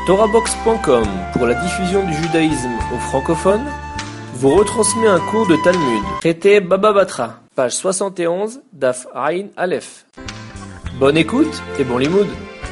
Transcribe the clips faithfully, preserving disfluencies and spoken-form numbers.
Torahbox point com, pour la diffusion du judaïsme aux francophones, vous retransmet un cours de Talmud. Traité Baba Batra, page soixante et onze, Daf Aïn Aleph. Bonne écoute et bon limoud.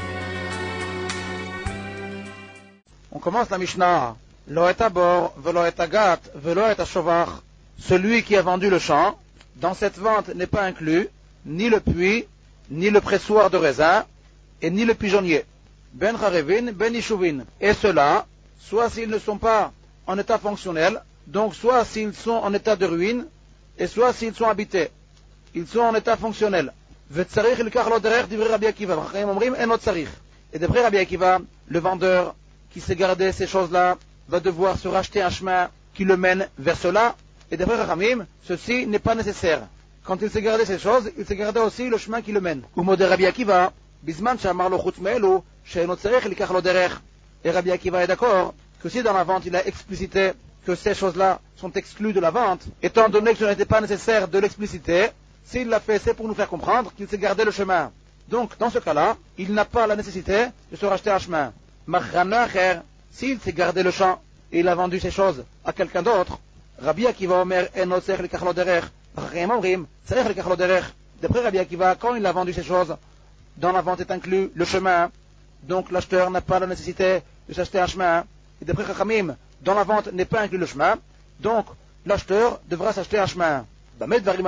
On commence la Mishnah. Lo et abor, velo et agat, velo et ashovar. Celui qui a vendu le champ, dans cette vente n'est pas inclus ni le puits, ni le pressoir de raisin, et ni le pigeonnier. Ben charevin, ben ishuvin. Et ceux-là, soit s'ils ne sont pas en état fonctionnel, donc soit s'ils sont en état de ruine, et soit s'ils sont habités. Ils sont en état fonctionnel. Vetzarich ilkach lo derech divrei Rabbi Akiva. Chachamim omrim en tzarich. Et d'après Rabbi Akiva, le vendeur qui s'est gardé ces choses-là va devoir se racheter un chemin qui le mène vers cela. Et d'après Chachamim, ceci n'est pas nécessaire. Quand il s'est gardé ces choses, il s'est gardé aussi le chemin qui le mène. Ou mode Rabbi Akiva, bisman shamar lo chutz me'elu, she'eno tzarich ilkach lo derech. Et Rabbi Akiva est d'accord que si dans la vente il a explicité que ces choses-là sont exclues de la vente, étant donné que ce n'était pas nécessaire de l'expliciter, s'il l'a fait, c'est pour nous faire comprendre qu'il s'est gardé le chemin. Donc, dans ce cas-là, il n'a pas la nécessité de se racheter un chemin. Machanacher, s'il s'est gardé le champ et il a vendu ces choses à quelqu'un d'autre, Rabbi Akiva Omer eno tzarich likach lo derech, Chachamim omrim tzarich likach lo derech. D'après Rabbi Akiva, quand il a vendu ces choses, dans la vente est inclus le chemin, donc l'acheteur n'a pas la nécessité de s'acheter un chemin. Et d'après Chachamim, dans la vente n'est pas inclus le chemin, donc l'acheteur devra s'acheter un chemin. Quand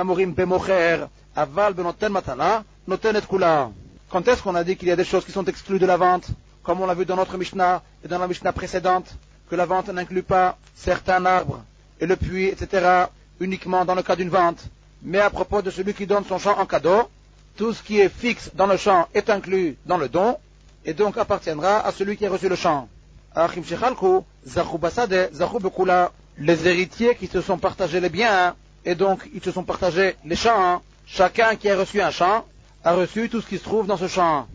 est-ce qu'on a dit qu'il y a des choses qui sont exclues de la vente, comme on l'a vu dans notre Mishnah et dans la Mishnah précédente, que la vente n'inclut pas certains arbres et le puits, et cetera, uniquement dans le cas d'une vente. Mais à propos de celui qui donne son champ en cadeau, tout ce qui est fixe dans le champ est inclus dans le don, et donc appartiendra à celui qui a reçu le champ. Les héritiers qui se sont partagés les biens, et donc ils se sont partagés les champs, chacun qui a reçu un champ, a reçu tout ce qui se trouve dans ce champ.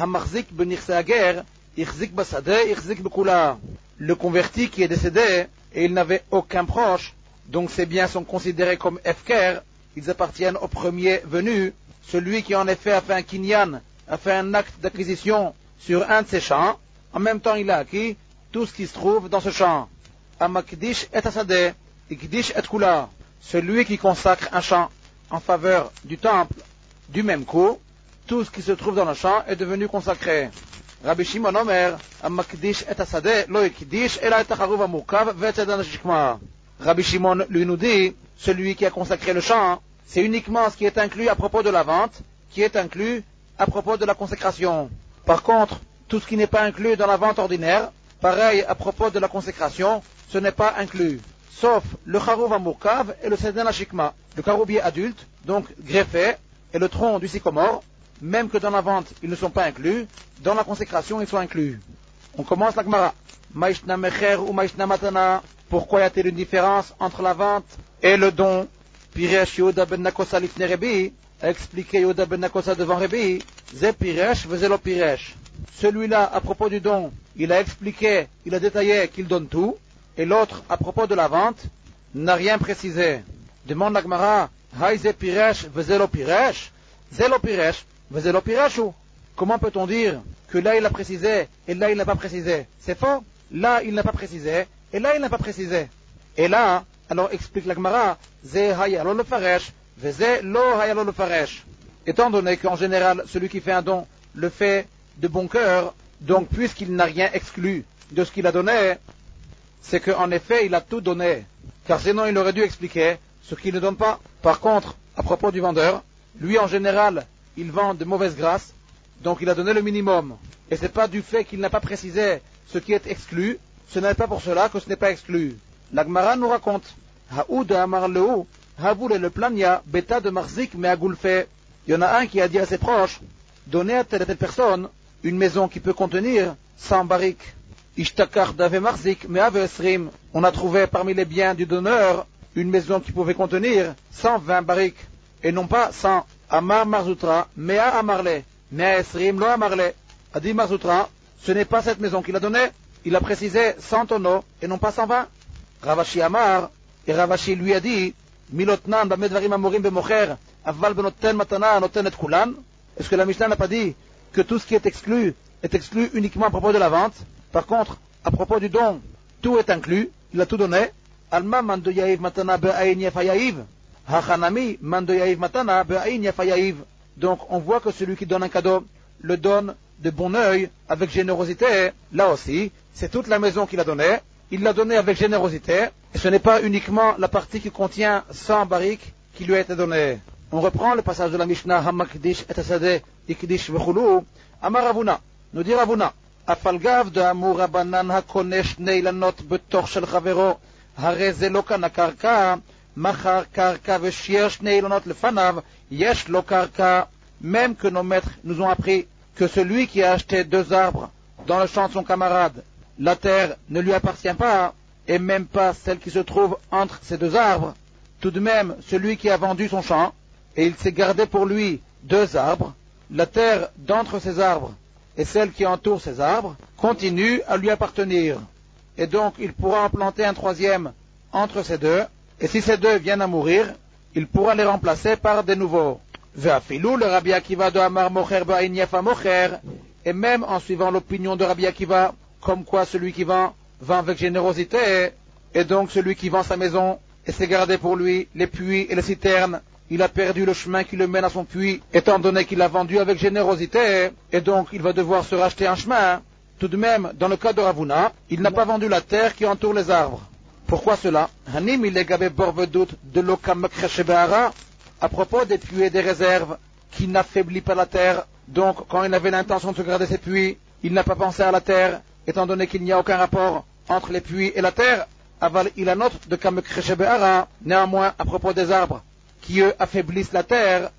Le converti qui est décédé, et il n'avait aucun proche, donc ses biens sont considérés comme efker, ils appartiennent au premier venu, celui qui en effet a fait un kinyan, a fait un acte d'acquisition sur un de ses champs, en même temps il a acquis tout ce qui se trouve dans ce champ. Amakdish et asade, ikdish et kula. Celui qui consacre un champ en faveur du temple, du même coup, tout ce qui se trouve dans le champ est devenu consacré. Rabbi Shimon Omer, Amakdish et asade, lo ikdish, ela et acharuv amukav, ve'etzedan shikma. Rabbi Shimon lui nous dit, celui qui a consacré le champ, c'est uniquement ce qui est inclus à propos de la vente, qui est inclus à propos de la consécration. Par contre, tout ce qui n'est pas inclus dans la vente ordinaire, pareil à propos de la consécration, ce n'est pas inclus. Sauf le charouv amurkav et le seden hashikma. Le caroubier adulte, donc greffé, et le tronc du sycomore, même que dans la vente ils ne sont pas inclus, dans la consécration ils sont inclus. On commence la Gemara. Maishna mecher ou maishna matana. Pourquoi y a-t-il une différence entre la vente et le don? Piresh Yehuda ben Nakosa lifne Rebi, a expliqué Yehuda ben Nakosa devant Rebi, Ze Piresh, Vezelo Piresh. Celui-là, à propos du don, il a expliqué, il a détaillé qu'il donne tout, et l'autre, à propos de la vente, n'a rien précisé. Demande la Gemara, Hai Ze Piresh, Vezelo Piresh, Zelo Piresh, Vezelo Pireshu. Comment peut-on dire que là il a précisé, et là il n'a pas précisé? C'est faux. Là il n'a pas précisé, et là il n'a pas précisé. Et là, alors explique la Gemara, Ze hayalo le faresh, veze lo hayalo le faresh. Étant donné qu'en général, celui qui fait un don le fait de bon cœur, donc puisqu'il n'a rien exclu de ce qu'il a donné, c'est qu'en effet il a tout donné. Car sinon il aurait dû expliquer ce qu'il ne donne pas. Par contre, à propos du vendeur, lui en général, il vend de mauvaise grâce, donc il a donné le minimum. Et c'est pas du fait qu'il n'a pas précisé ce qui est exclu, ce n'est pas pour cela que ce n'est pas exclu. La Gemara nous raconte, Haouda amar leu, Havoul et le plania, beta de marzik mais agoulfé. Il y en a un qui a dit à ses proches, donnez à telle et telle personne une maison qui peut contenir cent barriques. Ishtakar d'ave marzik mais ave esrim. On a trouvé parmi les biens du donneur une maison qui pouvait contenir cent vingt barriques, et non pas cent. Amar marzoutra, mea amarle, mea esrim lo amarle. A dit Marzoutra, ce n'est pas cette maison qu'il a donnée, il a précisé cent tonneaux et non pas cent vingt. Ravashi Amar, et Ravashi lui a dit, Milotnan bamedvarim amorim bemocher, aval benoten matana noten et kulan. Est-ce que la Mishnah n'a pas dit que tout ce qui est exclu est exclu uniquement à propos de la vente, Par contre, à propos du don, tout est inclus, il a tout donné. Alma mando yaïv matana be'aïn yafayaïv. Hachanami mando yaïv matana be'aïn yafayaïv. Donc on voit que celui qui donne un cadeau le donne de bon œil, avec générosité. Là aussi, c'est toute la maison qu'il a donnée. Il l'a donnée avec générosité. Et ce n'est pas uniquement la partie qui contient cent barriques qui lui a été donnée. On reprend le passage de la Mishnah Hamakdish et Asadeh Ikdish Vechulu. Amar Ravuna, nous dit Ravuna, Afalgav de Amur Rabanan Hakonesh Neilanot Betor Shel Chavero Hare Zelokan Akarka Machar Karka Veshiersh Neilanot Lefanav Yesh Lokarka. Même que nos maîtres nous ont appris que celui qui a acheté deux arbres dans le champ de son camarade, la terre ne lui appartient pas, et même pas celle qui se trouve entre ces deux arbres. Tout de même, celui qui a vendu son champ, et il s'est gardé pour lui deux arbres, la terre d'entre ces arbres et celle qui entoure ces arbres continue à lui appartenir. Et donc il pourra en planter un troisième entre ces deux, et si ces deux viennent à mourir, il pourra les remplacer par des nouveaux. Ve'afilou le Rabbi Akiva de Amar Mocher Ba'in Yafa Mocher, et même en suivant l'opinion de Rabbi Akiva, comme quoi celui qui vend, vend avec générosité, et donc celui qui vend sa maison et s'est gardé pour lui les puits et les citernes, il a perdu le chemin qui le mène à son puits, étant donné qu'il l'a vendu avec générosité, et donc il va devoir se racheter un chemin. Tout de même, dans le cas de Ravuna, il n'a pas vendu la terre qui entoure les arbres. Pourquoi cela? Hanim il est borvedut de l'okam kreshebeara, à propos des puits et des réserves, qui n'affaiblit pas la terre. Donc, quand il avait l'intention de se garder ses puits, il n'a pas pensé à la terre, étant donné qu'il n'y a aucun rapport entre les puits et la terre. Aval il a note de kam kreshebeara, néanmoins, à propos des arbres, qui eux affaiblissent la terre.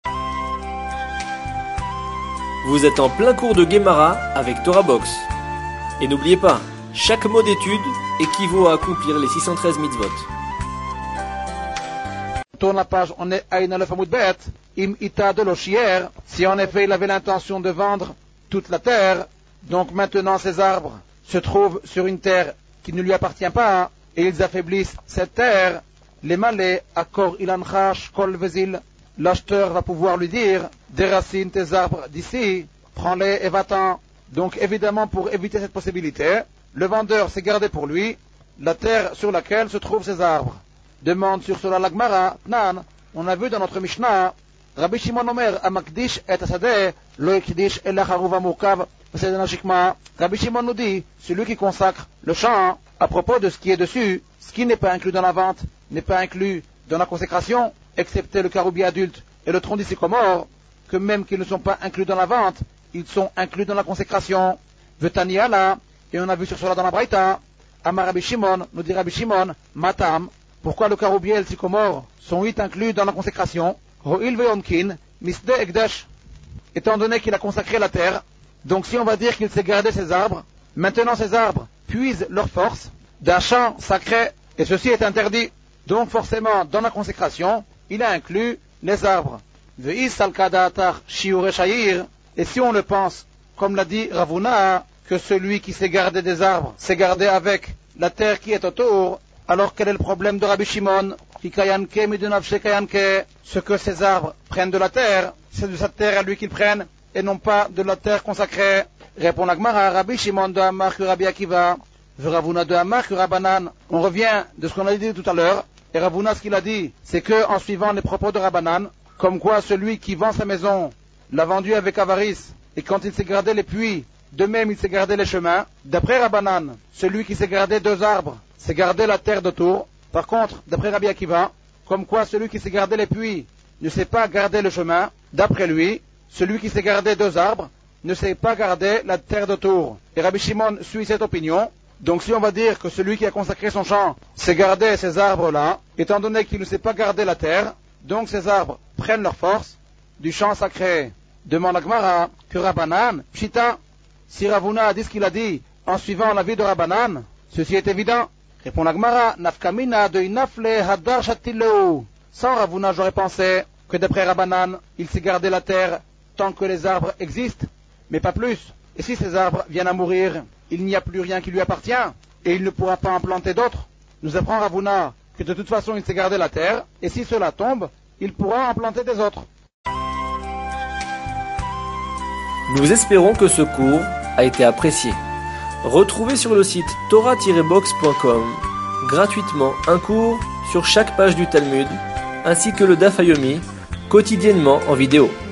Vous êtes en plein cours de Gemara avec Torah Box. Et n'oubliez pas, chaque mot d'étude équivaut à accomplir les six cent treize mitzvot. Tourne la page, on est à Inalef Amoudbet, im ita de l'Oshier, si en effet il avait l'intention de vendre toute la terre, donc maintenant ces arbres se trouvent sur une terre qui ne lui appartient pas, et ils affaiblissent cette terre, les malais, accord ilanchash kol vezil, l'acheteur va pouvoir lui dire, déracine tes arbres d'ici, prends-les et va-t'en. Donc évidemment pour éviter cette possibilité, le vendeur s'est gardé pour lui la terre sur laquelle se trouvent ces arbres. Demande sur cela la Gemara, Tnan, on a vu dans notre Mishnah, Rabbi Shimon Omer, Amakdish et Asadeh, lo ekdish el haruva murkav, Rabbi Shimon nous dit, celui qui consacre le champ, à propos de ce qui est dessus, ce qui n'est pas inclus dans la vente, n'est pas inclus dans la consécration, excepté le caroubier adulte et le tronc du sycomore, que même qu'ils ne sont pas inclus dans la vente, ils sont inclus dans la consécration. Vetaniala, et on a vu sur cela dans la Braïta, Amar Rabbi Shimon, nous dit Rabbi Shimon, Matam, pourquoi le caroubier et le sycomore sont-ils inclus dans la consécration? Ro'il ve'onkin, misde ekdesh, étant donné qu'il a consacré la terre, donc si on va dire qu'il s'est gardé ses arbres, maintenant ces arbres puisent leur force d'un champ sacré, et ceci est interdit. Donc forcément, dans la consécration, il a inclus les arbres. Et si on le pense, comme l'a dit Ravuna, que celui qui s'est gardé des arbres s'est gardé avec la terre qui est autour, alors quel est le problème de Rabbi Shimon? Ce que ces arbres prennent de la terre, c'est de sa terre à lui qu'ils prennent, et non pas de la terre consacrée. Répond la Gemara, Rabbi Shimon de Amar que Rabbi Akiva, Ravuna de Amar que Rabbanan. On revient de ce qu'on a dit tout à l'heure, et Ravuna ce qu'il a dit, c'est que en suivant les propos de Rabbanan, comme quoi celui qui vend sa maison l'a vendue avec avarice, et quand il s'est gardé les puits, de même il s'est gardé les chemins. D'après Rabbanan, celui qui s'est gardé deux arbres, s'est gardé la terre d'autour. Par contre, d'après Rabbi Akiva, comme quoi celui qui s'est gardé les puits ne s'est pas gardé le chemin, d'après lui, celui qui s'est gardé deux arbres ne s'est pas gardé la terre d'autour. Et Rabbi Shimon suit cette opinion. Donc si on va dire que celui qui a consacré son champ s'est gardé ces arbres-là, étant donné qu'il ne s'est pas gardé la terre, donc ces arbres prennent leur force du champ sacré. Demande la Gemara que Rabbanan, Pshita, si Ravuna a dit ce qu'il a dit en suivant l'avis de Rabbanan, ceci est évident. Répond la Gemara, Nafkamina de Inafle Hadar Shatilou. Sans Ravuna, j'aurais pensé que d'après Rabbanan, il s'est gardé la terre tant que les arbres existent, mais pas plus. Et si ces arbres viennent à mourir, il n'y a plus rien qui lui appartient, et il ne pourra pas en planter d'autres. Nous apprend Ravuna que de toute façon il s'est gardé la terre, et si cela tombe, il pourra en planter des autres. Nous espérons que ce cours a été apprécié. Retrouvez sur le site torah tiret box point com gratuitement un cours sur chaque page du Talmud, ainsi que le Daf Yomi, quotidiennement en vidéo.